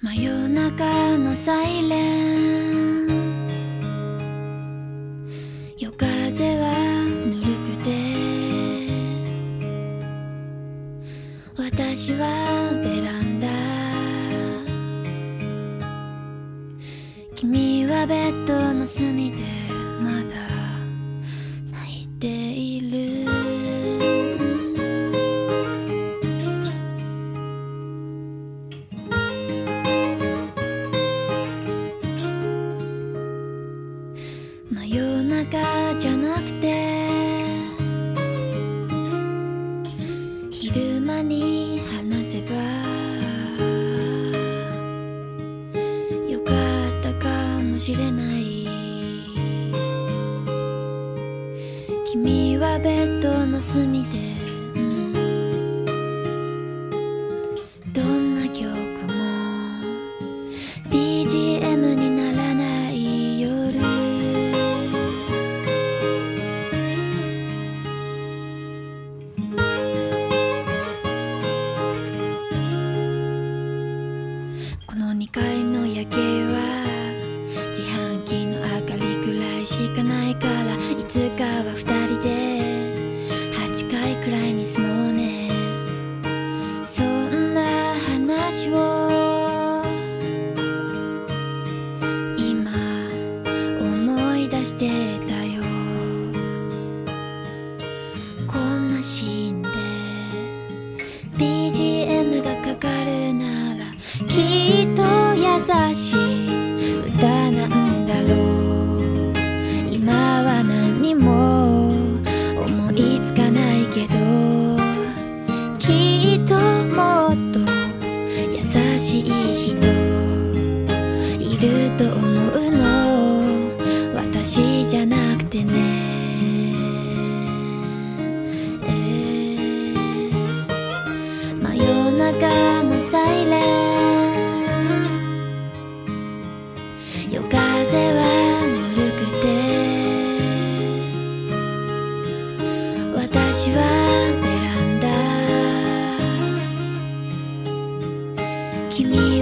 真夜中のサイレン、夜風はぬるくて、私はベランダ、君はベッドの隅でまだ泣いている。真夜中じゃなくて昼間に話せばよかったかもしれない。君はベッドの隅で、どんな曲も BGM にならない夜。この2階の夜景は自販機の明かりくらいしかないから、いつかは2人で8階くらいに住もうね。そんな話を今思い出してたよ。こんなシーンで BGM がかかるならきっと優しい歌なんだろう。今は何も思いつかないけど、きっともっと優しい人いると思うの、私じゃなくてね。真夜中のサイレン、夜風はぬるくて、私はベランダ、君